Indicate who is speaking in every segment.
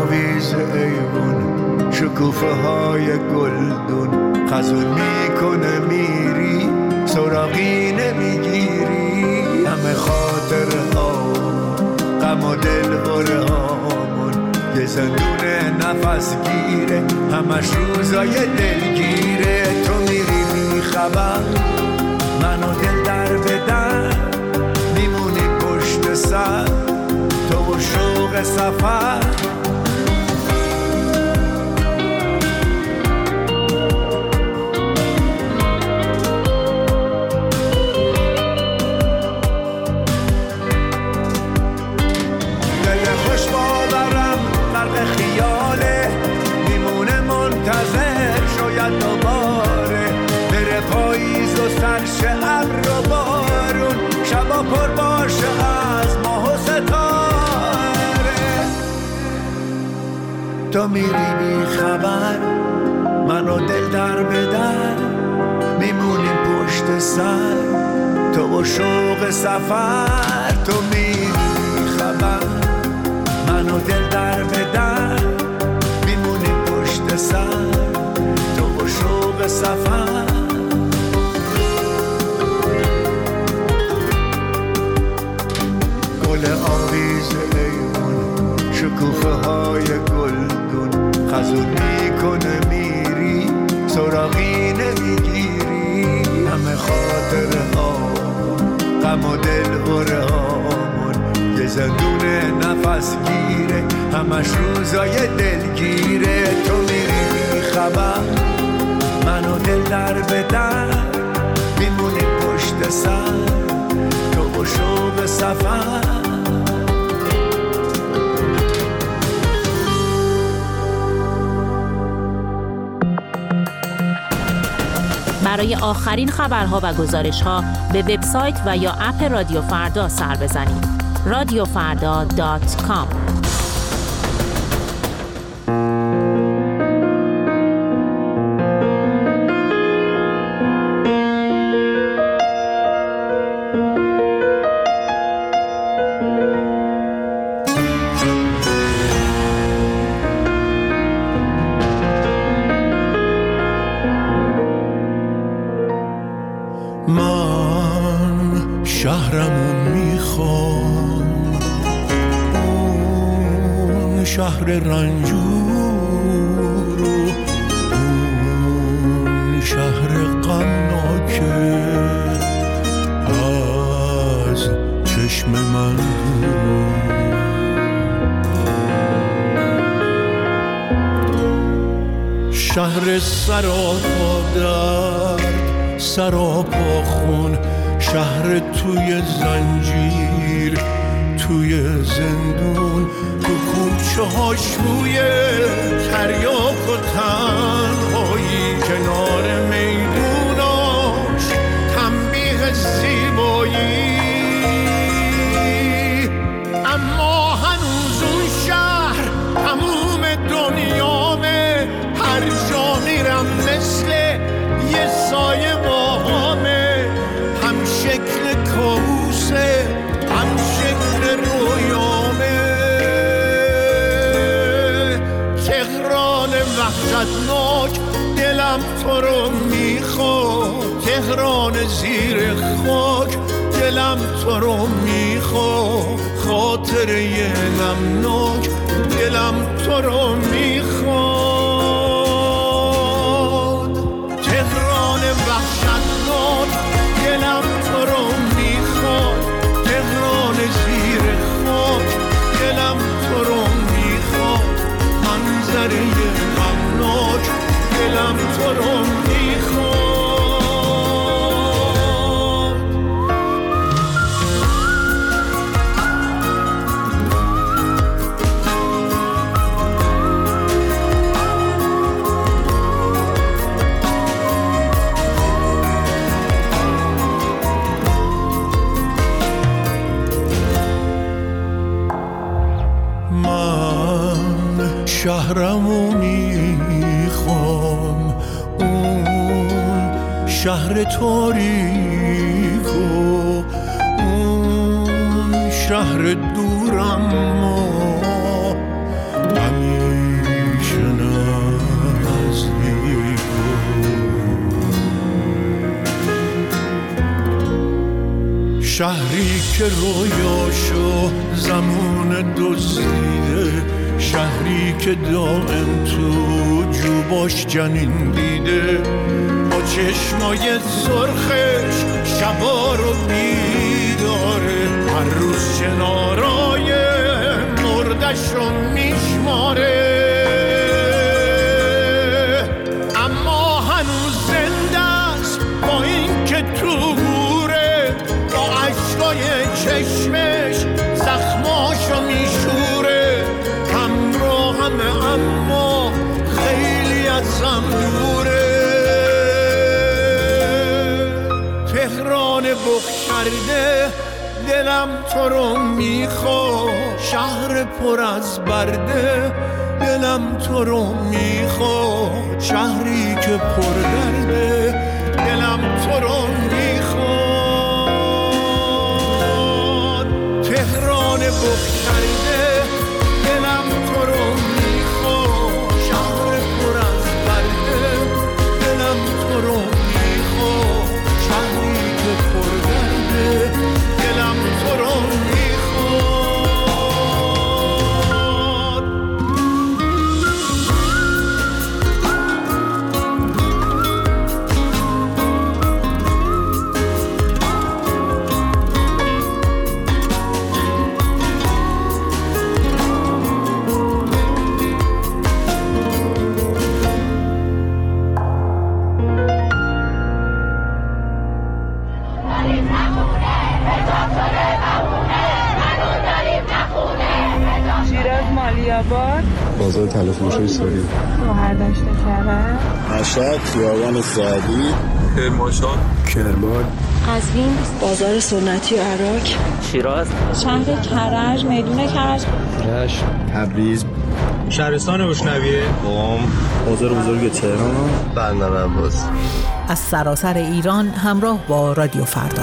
Speaker 1: آویز ایوون شکوفه های گلدون خزون میکنه میری سراغی نمیگیری همه خاطر ها غم و دل بره هامون یه زندون نفس گیره همش روزای دلگیره تو میری بی خبر منو دل در بدن میمونی پشت سر تو و شوق سفر خیاله میمونه منتظر شاید دوباره بره پاییز و سرش ابر و بارون شبا پر باشه از ماه و ستاره تو میری بی خبر منو دل در بدر میمونیم پشت سر تو و شوق سفر تو میری بی خبر منو دل در بدر میمونیم پشت سر تو و شوق سفر گل آویز ایمون شکوفه های گلگون خزون میکنه میری سراغی نمیگیری همه خاطره ها غم و دل بره هامون یه زندون نفس گیره همش روزای دلگیره تو میری بی خبر منو دل در بدر میمونی پشت سر تو و شوق سفر
Speaker 2: برای آخرین خبرها و گزارش‌ها به وبسایت و یا اپ رادیو فردا سر بزنید. radiofarda.com
Speaker 1: من شهرمو میخوام اون شهر رنجور اون شهر غمناکه از چشم من شهر سراپا درد سراپا خون شهر توی زنجیر توی زندون تو کوچه هاش روی تریاک و تنهایی کنار میدوناش تنبیه زیبایی اما هنوز اون شهر تموم دنیامه هر جا میرم مثل یه سایه باهامه هم شکل کابوسه هم شکل رویامه تهران وحشتناک دلم تو رو میخواد تهران زیر خاک دلم تو رو میخواد خاطره نمناک دلم تو رو میخواد وحشتناک دلم تو رو میخواد تهران زیر خاک دلم تو رو میخواد منظره غمناک دلم تو رو میخواد شهرمو میخوام اون شهر تاریک و اون شهر دورم ما شهری که رویاشو زمان دزدیده، شهری که دائم تو جوباش جنین دیده، با چشمای سرخش شبا رو بیداره، هر روز شنارای مردش رو میشماره، اما هنوز زنده است با این که تو گوره، با عشقای چشمش زخماشو میشوره، همراهمه اما خیلی ازم دوره. تهران بخشرده دلم تو رو میخوا، شهر پر از برده دلم تو رو میخوا، شهری که پر درده دلم تو رو میخواد. تهران بخشرده دلم تو رو میخواد، شهر پر از برده دلم تو رو میخواد، شهری که پر درده دلم تو رو
Speaker 3: بازار تلفروشی سوری،
Speaker 4: مهردشت کرد،
Speaker 3: مشهد، خیابان سعدی، کرمانشاه، کرمان،
Speaker 4: قزوین، بازار سنتی و عراق،
Speaker 5: شیراز،
Speaker 4: شهر کرج، میدون کرج،
Speaker 3: رشت، تبریز،
Speaker 6: شهرستان بوشنویه،
Speaker 3: قم، بازار بزرگ تهران، بندر عباس.
Speaker 7: از سراسر ایران همراه با رادیو فردا.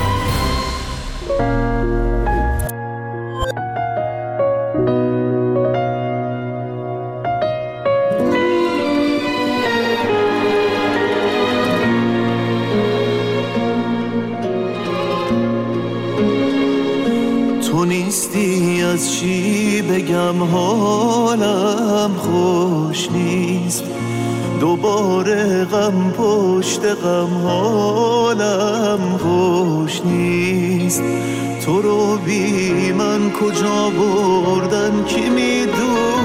Speaker 1: از چی بگم حالم خوش نیست، دوباره غم پشت غم حالم خوش نیست، تو رو بی من کجا بردن کی میدونه،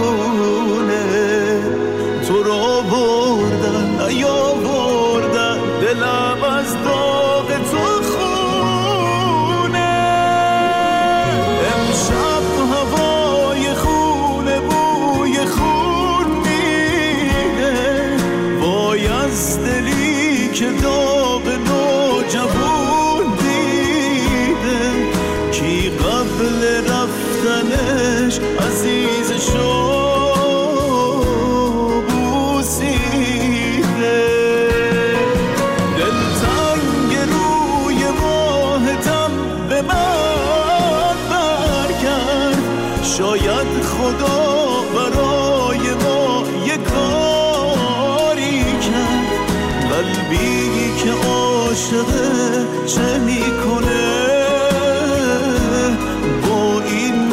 Speaker 1: تو رو بردن نیا بردن دلم از داغ تو خونه، امشب هوای خونه بوی خون میده، وای از دلی که داغ نوجوون دیده، کی قبل رفتنش عزیزشو بوسیده، دلتنگ روی ماهتم به من برگرد، شاید خدا برای ما یه کاری کرد، قلبی که عاشقه چه میکنه با این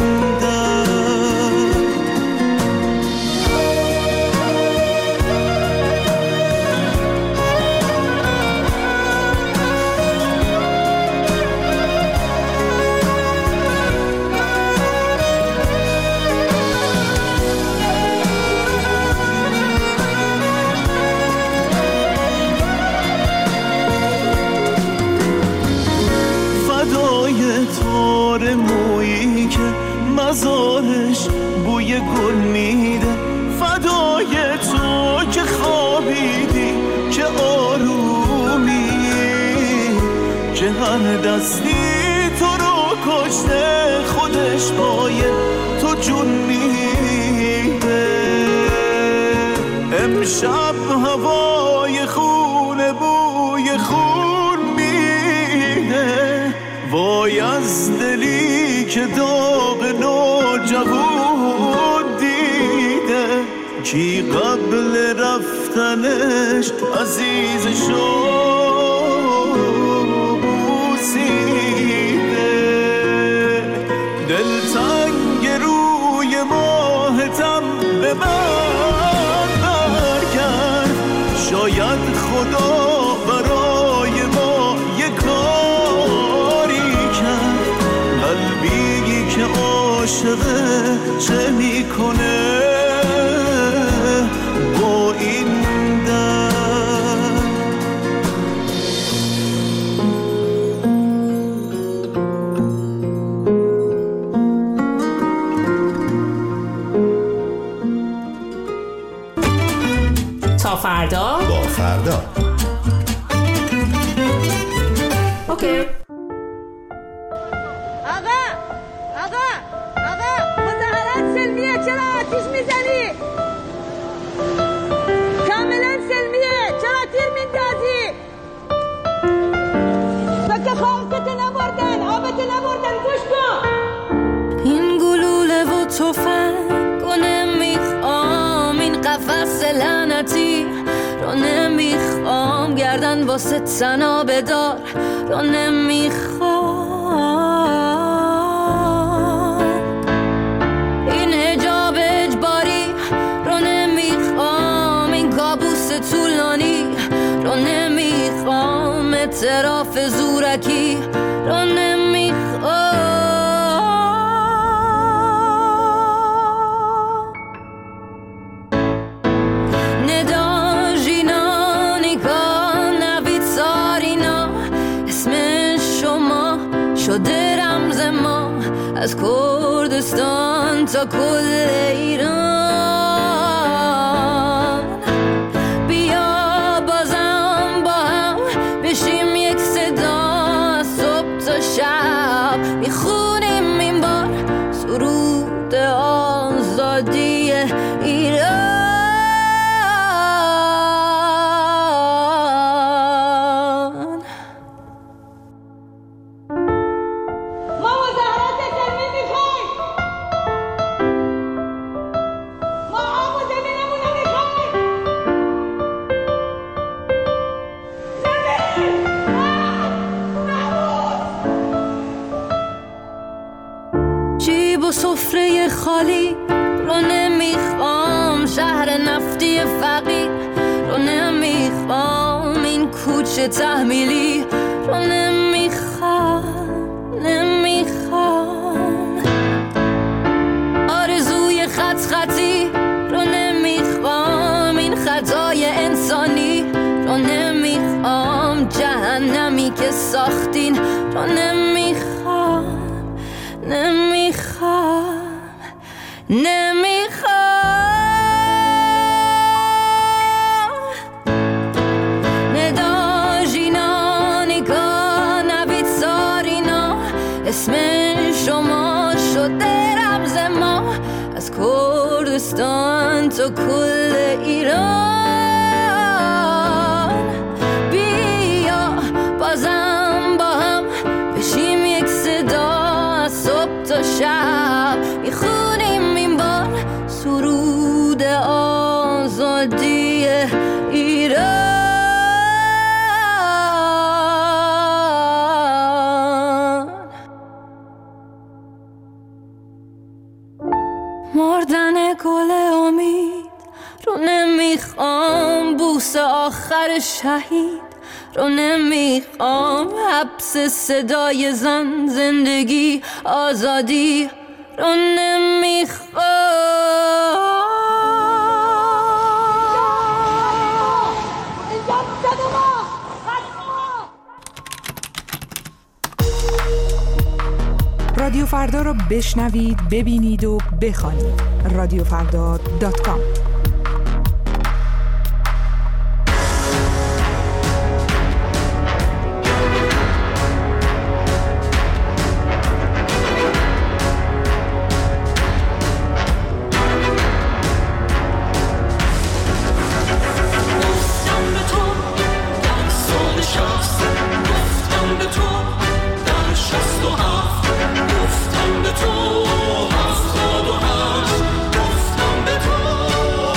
Speaker 1: تار مویی که مزارش بوی گل میده، فدای تو که خوابیدی که آرومی، که هر دستی تو رو کشته خودش پای تو جون میده، امشب هوای خونه بوی خون میده، وای از دلی که داغ نوجوان دیده، کی قبل رفتنش عزیزشو بوسیده. به من برگرد. شاید خدا برای ما یه کاری کرد. قلبی که عاشقه چه میکنه با این
Speaker 2: تا فردا
Speaker 5: با فردا.
Speaker 2: اوکی.
Speaker 8: آقا مظاهرات سلمیه، چرا آتیش میزنی؟ کاملا سلمیه، چرا تیر میندازی؟ بکه خاکت نبردن، آبت نبردن، گوش کن.
Speaker 9: این گلوله و تفنگ رو نمیخوام، این قفس لعنتی رو نمیخوام، گردن واسه تنها بدار رو نمیخوام، این حجاب اجباری رو نمیخوام، این کابوس طولانی رو نمیخوام، اعتراف زورکی رو نمیخوام. شده رمز ما از کردستان تا کل ایران. بیا بازم با هم بشیم یک صدا، از صبح تا شب میخونیم این بار سرود آزادی ایران. جیب و سفره خالی رو نمیخوام، شهر نفتی فقیر رو نمیخوام، این کوچه تحمیلی رو نمیخوام، آرزوی خطی رو نمیخوام، این خطای انسانی رو نمیخوام، جهنمی که ساختین رو نمیخوام. ندا جینانی که نوید سارینا، اسم شما شده رمز ما از کردستان تا کل ایران. بیا بازم با هم بشیم یک صدا، از صبح تا شب میخونیم این بار سرود آزادی ایران. مردن گل امید رو نمیخوام، بوس آخر شهید رو نمیخوام، حبس صدای زن، زندگی آزادی رو نمیخوام.
Speaker 7: رادیو فردا را بشنوید، ببینید و بخوانید. رادیوفردا.com.
Speaker 1: گفتم به تو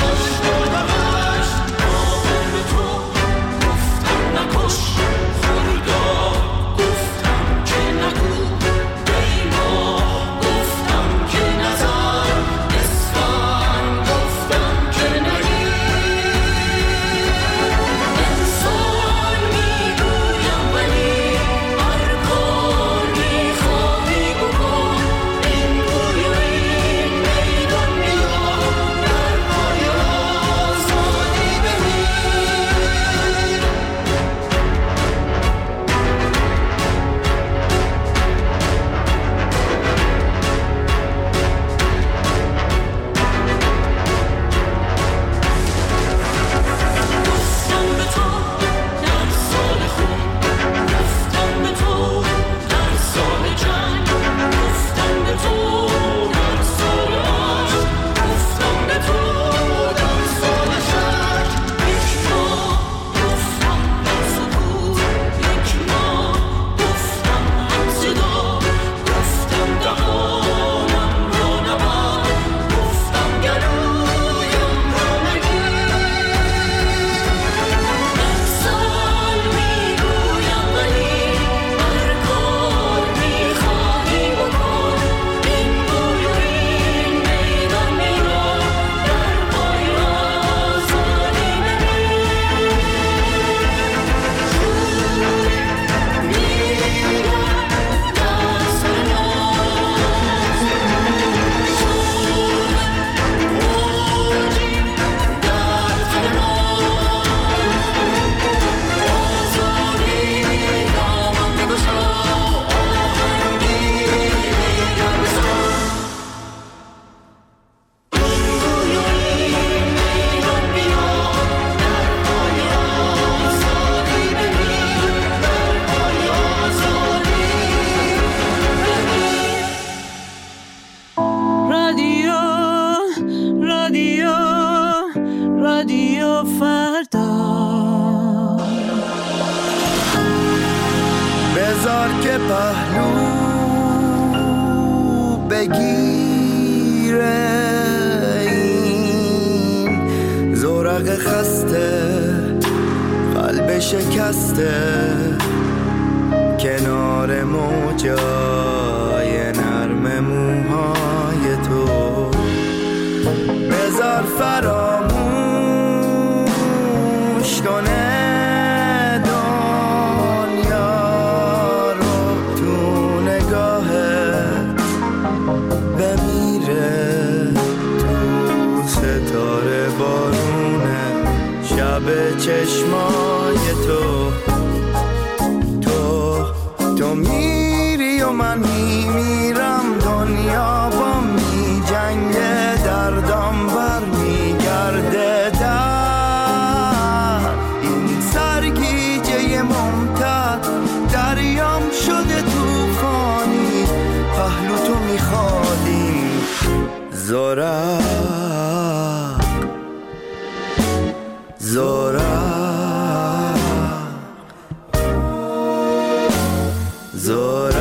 Speaker 5: رادیو فردا.
Speaker 1: بذار که پهلو بگیره این زورق خسته، قلب شکسته کنار موجای نرم موهای تو. بذار فراموش کنه دنیا رو، تو نگاهت بمیره تو ستاره بارونه شب چشمای تو. تو میری و من میمیرم، دنیا با می جنگه، دردم بر میگرده در این سرگیجه ممتد. دریام شده توفانی، پهلو تو میخوادیم زورق زورق زورق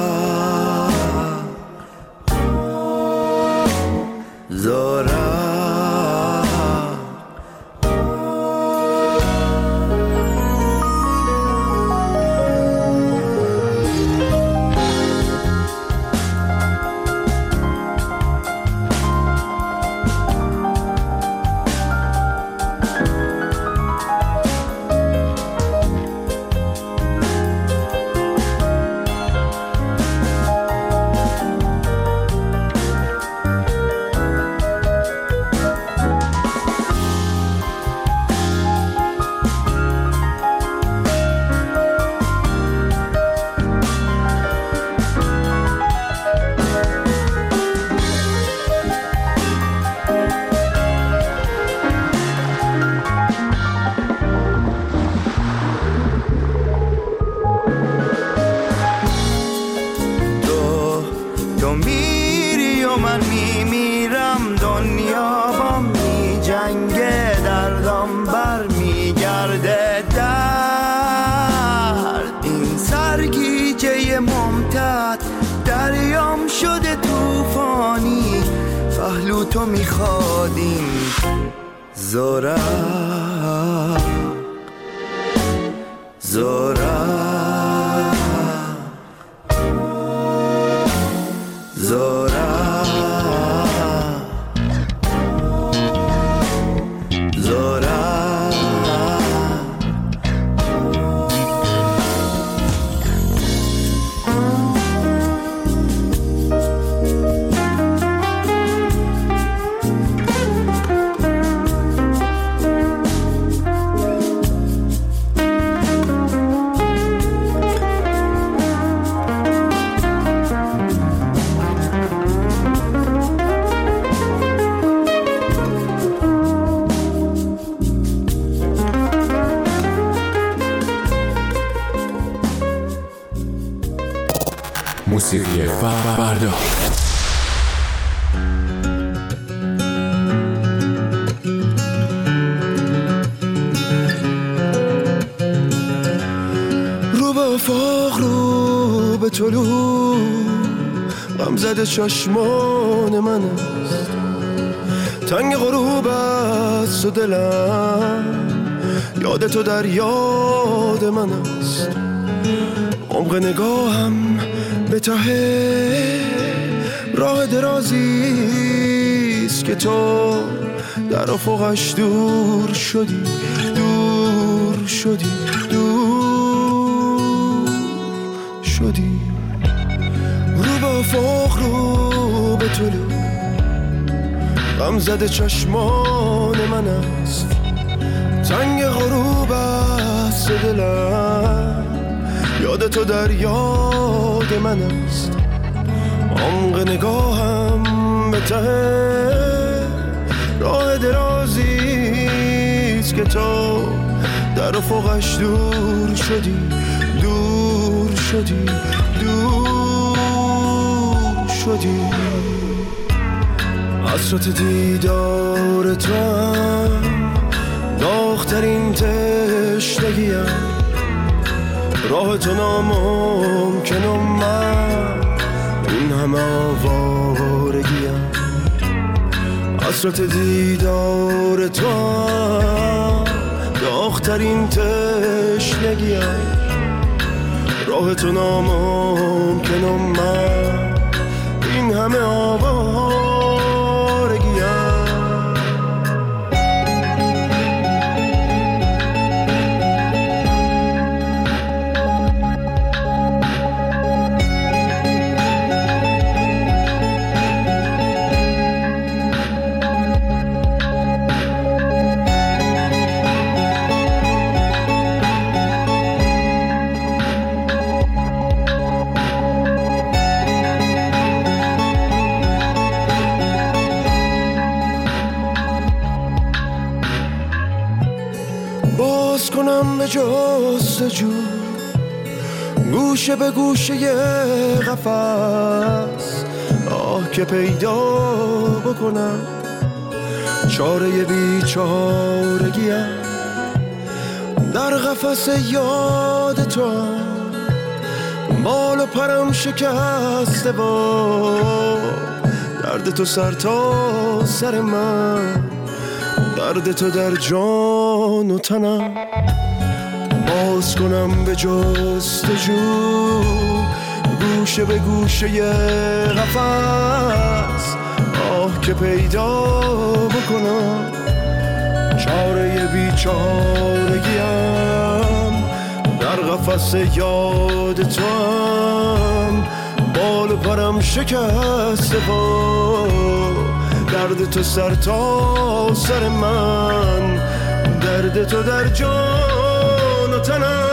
Speaker 1: زورق. دریام شده توفانی، پهلو تو میخوادیم زورق زورق زورق زورق.
Speaker 10: موسیقی فردا.
Speaker 11: رو به افاق، رو به طلوع، غمزده چشمان من است، تنگ غروب است و دلم یاد تو در یاد من است. عمق نگاهم به ته راه درازیست که تو در افقش دور شدی، دور شدی، دور شدی. رو به افق، رو به طلوع، غمزده چشمان من است، تنگ غروب است دلم یاد تو در یاد من است. عمق نگاهم به ته راه درازیست که تو در افقش دور شدی، دور شدی، دور شدی. حسرت دیدار تو هم تشنگیم، راه تو ناممکن و من این همه آوارگیم. حسرت دیدار تو هم داغ‌ترین تشنگیم، راه تو ناممکن و من این همه آوارگیم. باز کنم به جستجو گوشه به گوشه قفس، آه که پیدا بکنم چاره بیچارگیم. در قفس یاد تو بال و پرم شکسته با درد تو سر تا سر من، درد تو در جان و تنم. باز کنم به جستجو گوشه به گوشه قفس، آه که پیدا بکنم چاره بیچارگیم. در قفس یاد تو هم بال و پرم شکسته با درد تو سر تا سر من، درد تو در جان و تنم.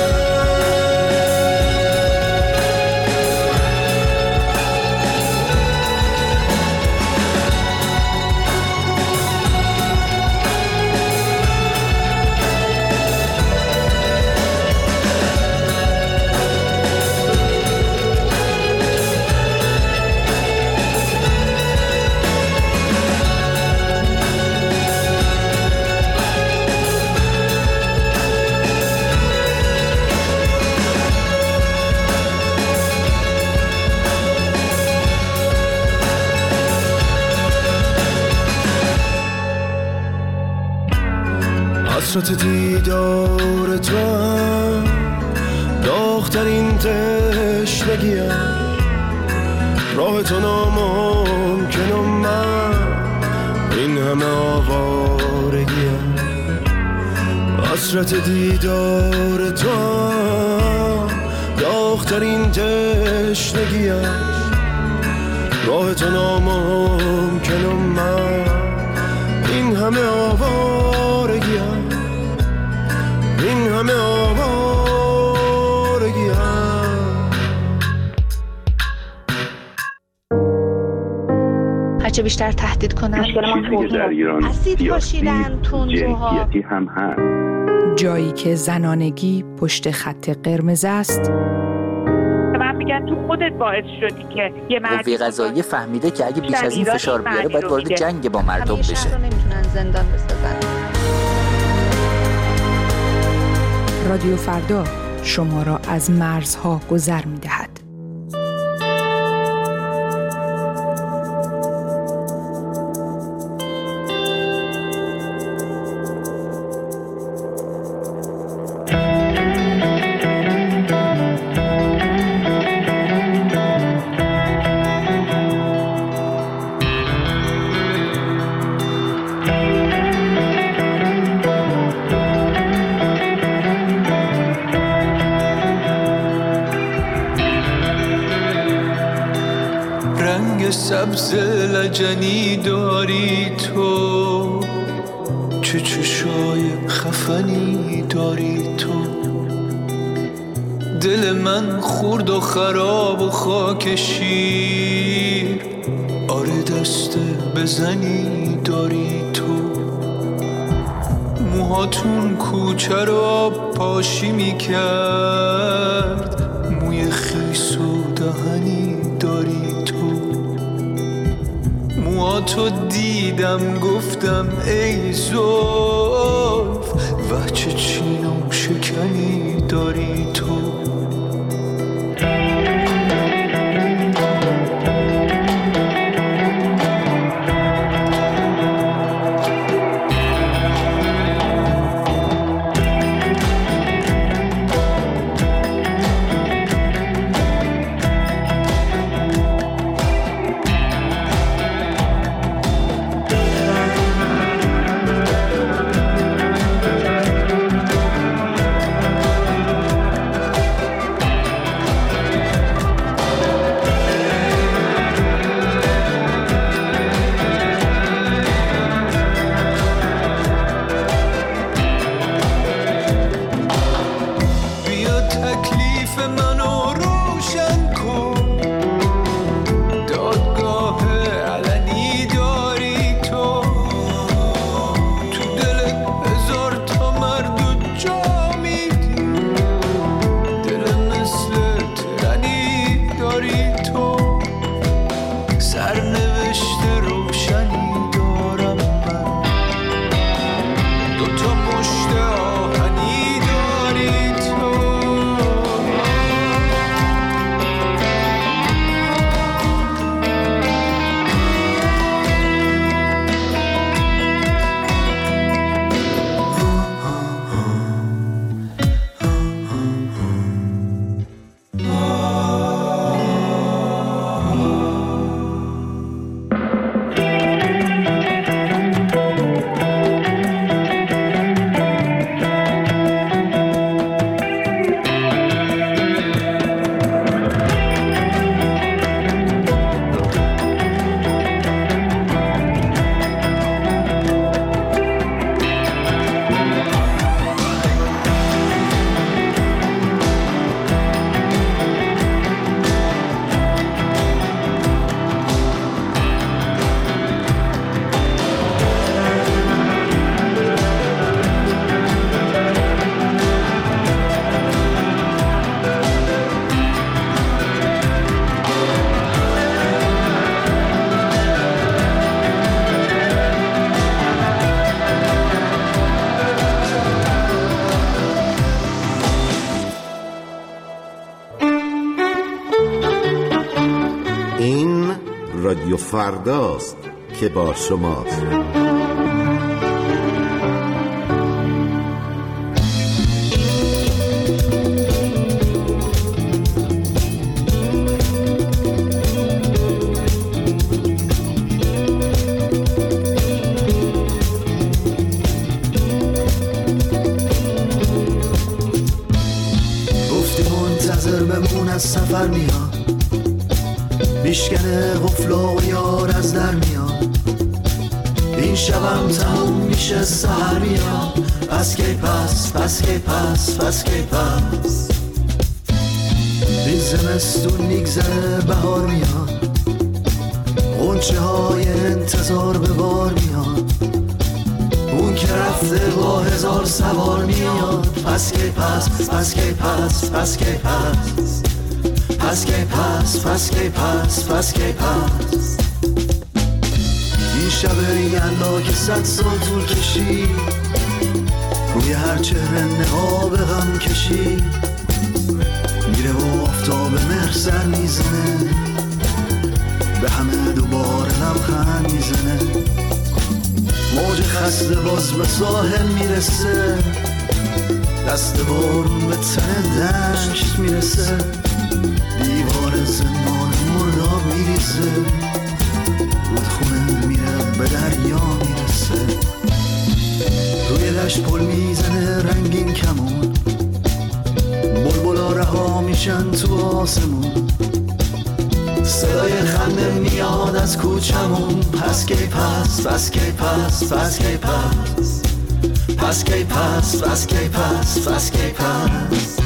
Speaker 11: حسرت دیدار تو هم داغ‌ترین تشنگیم، راه تو ناممکن و من این همه آوارگیم. حسرت دیدار تو هم داغ‌ترین تشنگیم، راه تو ناممکن و من این همه آوارگیم، این همه آوارگیم.
Speaker 4: هرچه بیشتر تهدید کنن
Speaker 12: چیزی که در ایران
Speaker 4: اسید پاشیدن، تندروها
Speaker 12: جنسیتی هم هست.
Speaker 7: جایی که زنانگی پشت خط قرمز است.
Speaker 13: من میگن تو خودت باعث شدی که یه
Speaker 14: قوه قضاییه فهمیده که اگه بیش از این فشار بیاره باید وارد جنگ با مردم بشه.
Speaker 4: رو نمیتونن زندان بسازن.
Speaker 7: رادیو فردا شما را از مرزها گذر می‌دهد.
Speaker 15: سبز لجنی داری تو، چه چشای خفنی داری تو. دل من خورد و خراب و خاک شیر، آره دست بزنی داری تو. موهاتون کوچه را پاشی میکرد، موی خیس و دهنی داری تو. موهاتو دیدم گفتم ای زلف، و چه چین و شکنی داری تو.
Speaker 12: رادیو فرداست که با شماست.
Speaker 1: گفتی منتظر بمون از سفر میاد، میشکنه قفلا و یار از در میاد، این شبم تموم میشه سحر میاد، پس کی پس پس کی پس پس کی پس، این زمستون میگذره بهار میاد، غنچه های انتظار به بار میاد، اون که رفته با هزار سوار میاد، پس کی پس پس کی پس پس کی پس، پس کی پس پس کی پس پس کی پس، این شب یلدا که 100 سال طول کشید، روی هر چهره نقاب غم کشید، میره و آفتاب مهر سر میزنه، به همه دوباره لبخند میزنه، موج خسته باز به ساحل میرسه، دست بارون به تن دشت میرسه، دیوار زندان مرداب میریزه، رودخونه میره به دریا میرسه، روی دشت پل میزنه رنگین کمون، بلبلا رها میشن تو آسمون، صدای خنده میاد از کوچمون، پس کی پس پس کی پس پس کی پس، پس کی پس پس کی پس پس کی پس.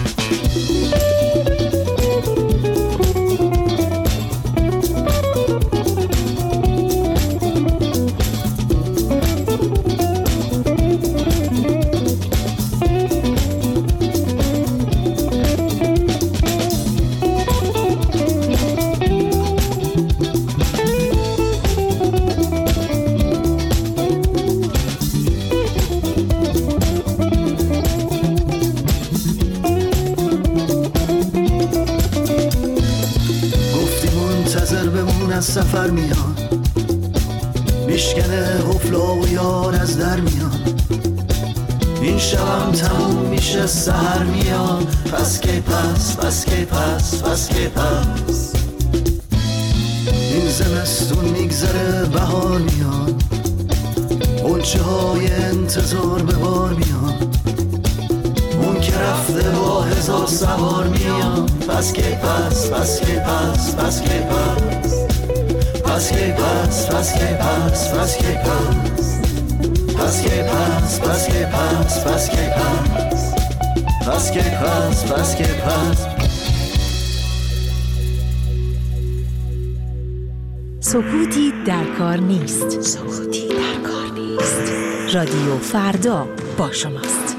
Speaker 1: این شبم تموم میشه سحر میاد، پس کی پس، پس کی پس، پس کی پس. این زمستون میگذره بهار میاد، غنچه های انتظار به بار میاد، اون که رفته با 1000 سوار میاد، پس کی پس، پس کی پس، پس کی پس. پس کی پس، پس کی پس، پس کی پس. پس کی پس، پس کی پس، پس کی پس. پس کی پس، پس کی پس.
Speaker 2: سکوتی در کار نیست. سکوتی در کار نیست. رادیو فردا با شماست.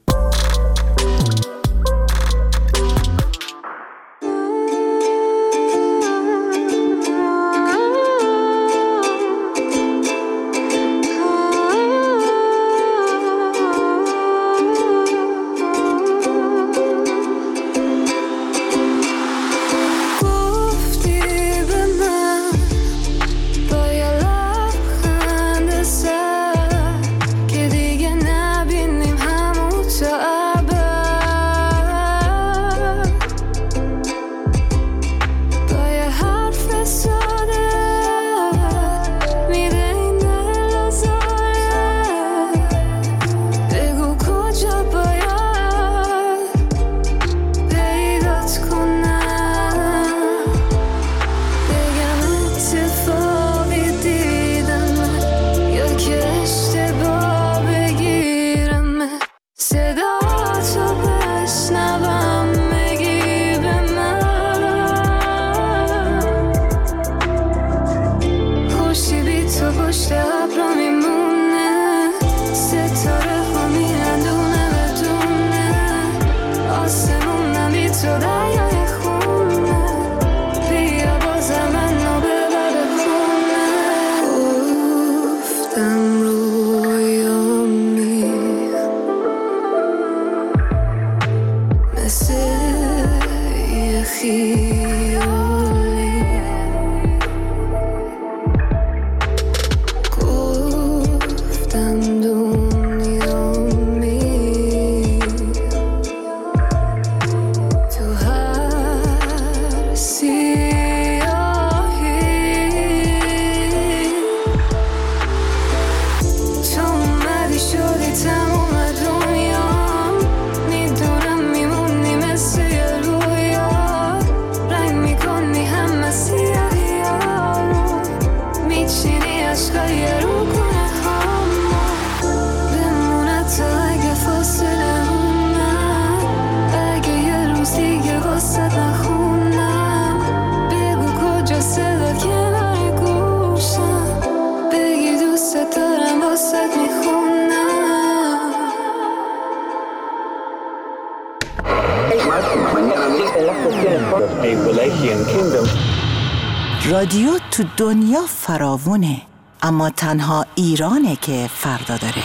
Speaker 16: رادیو تو دنیا فراوونه، اما تنها ایرانه که فردا داره.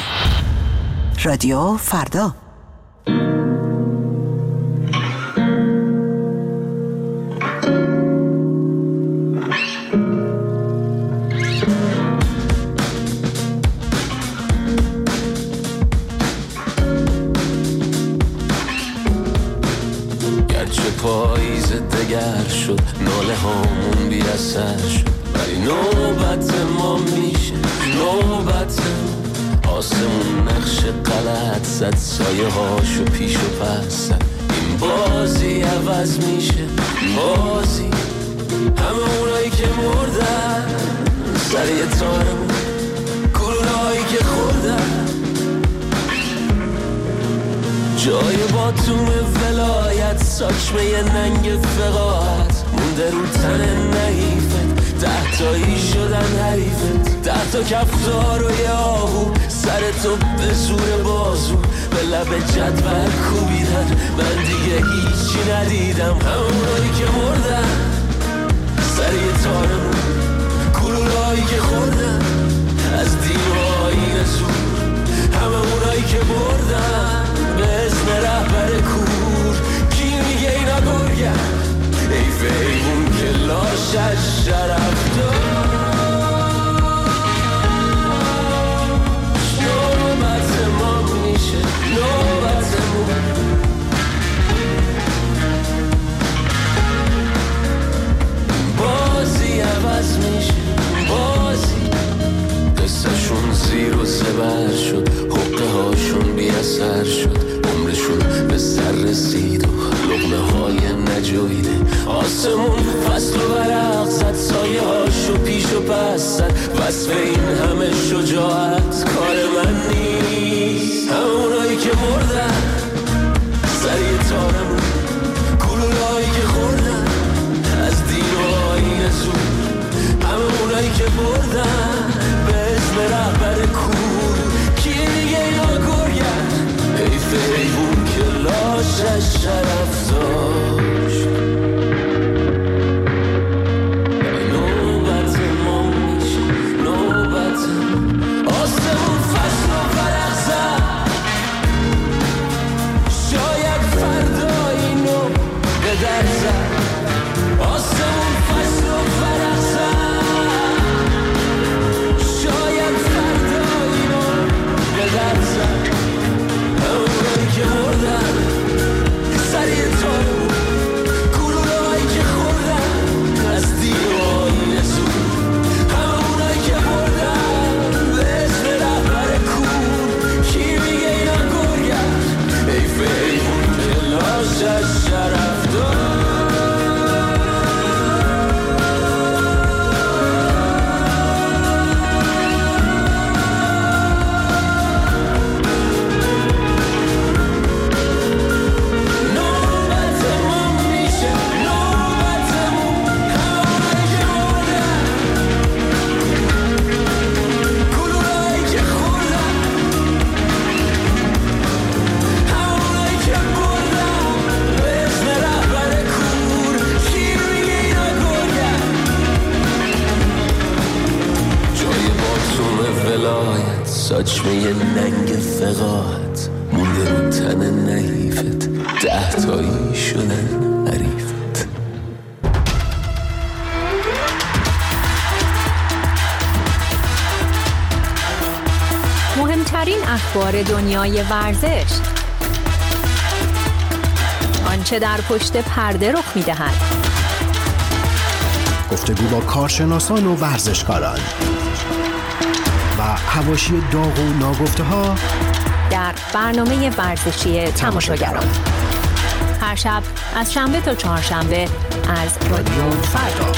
Speaker 16: رادیو فردا.
Speaker 15: گرچه پاییز دگر شد، ناله هامون بی اثر شد، ولی نوبت ما میشه، نوبت آسمون نقش غلط زد، سایه هاشو پیش و پس زد. این بازی عوض میشه، بازی همه اونایی که مردن سر یه تارمون، گلولهایی که خوردن جای باتوم ولایت، ساچمه یه ننگ فقاعت مونده رو تن نحیفت، 10 تایی شدن حریفت، 10 تا کفتار و یه آهو سر تو به زور بازو به لب جدول کوبیدن. من دیگه هیچی ندیدم، همونایی که مردن سر یه تارمون، گلولهایی که خوردن از دین و آیین زور، همه اونایی که بردن به اسم رهبر کور. کی میگه اینا گرگن؟ حیف حیوون که لاشش شرف داشت. نوبت ما میشه، شد، حقه هاشون بی اثر شد، عمرشون به سر رسید و لقمه های نجاییده. آسمون فصل و ورق زد، سایه هاشو پیش و پس زد، وصف این همه شجاعت کار من نیست. همونایی که مردن سریع تارمون، گلولایی که خوردن از دین و آیین زود، همونایی که بردن به اسم رهبر کور. کی دیگه اینا گرگن، حیف حیوون که لاشش شرف داشت. نوبت ما میشه، نوبت آسمون فصل و ورق زد، شاید فردا اینو به در زد. آسمون فصل و ورق زد، شاید فردا اینو به در زد. همونایی که مردن سریع تارو، گلوله‌هایی که خوردن از دیر و آیین زود، همونایی که مردن به اسم رهبر کور. کی میگه اینا گرگن، حیف حیوون که لاشش شرف داشت. ساچمه ننگ فقاعت مونده رو تن نحیفت، 10 تایی شدن حریفت.
Speaker 2: مهمترین اخبار دنیای ورزش، آنچه در پشت پرده رخ می‌دهد،
Speaker 17: گفتگو با کارشناسان و ورزشکاران و حواشی داغ و ناگفته ها
Speaker 2: در برنامه ورزشی تماشاگران. هر شب از شنبه تا چهارشنبه از رادیو فردا.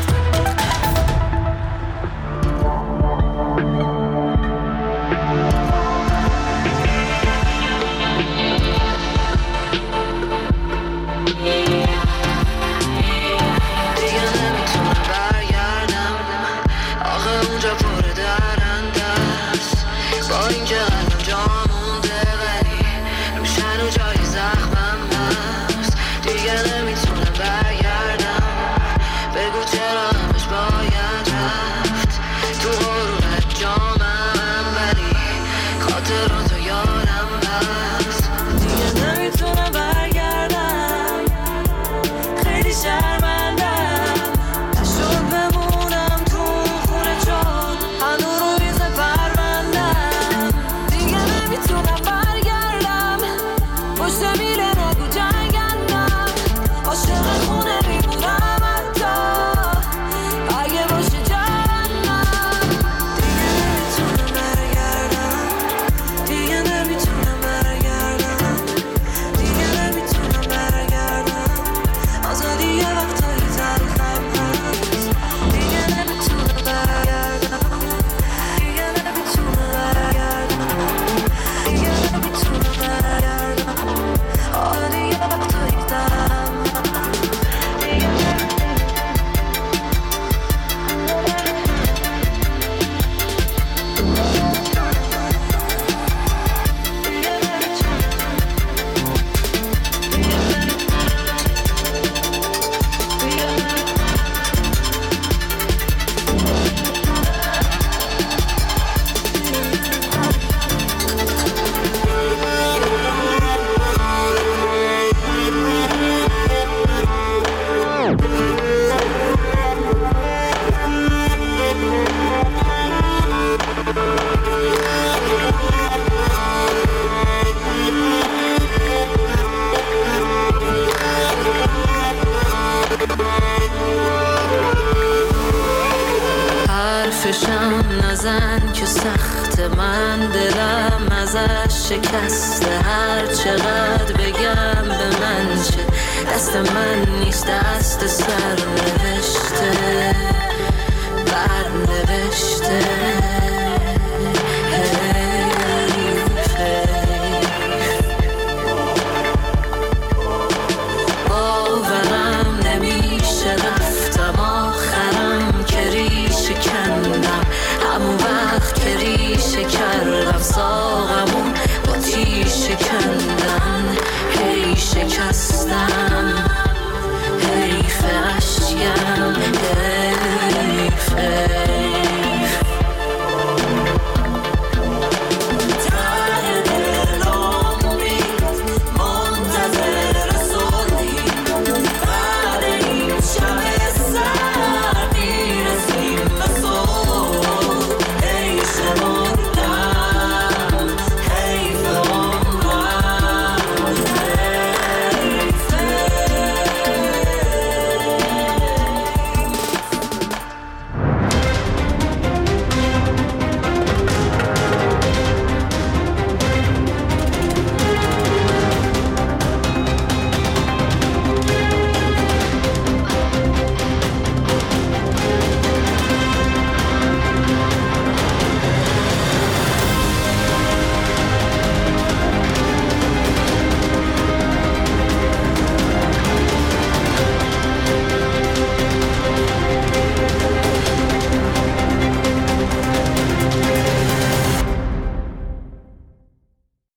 Speaker 9: حرفشم نزن که سخت من دلم ازش شکسته، هر چقدر بگم به من چه، دست من نیست دست سر نوشته، بر نوشته.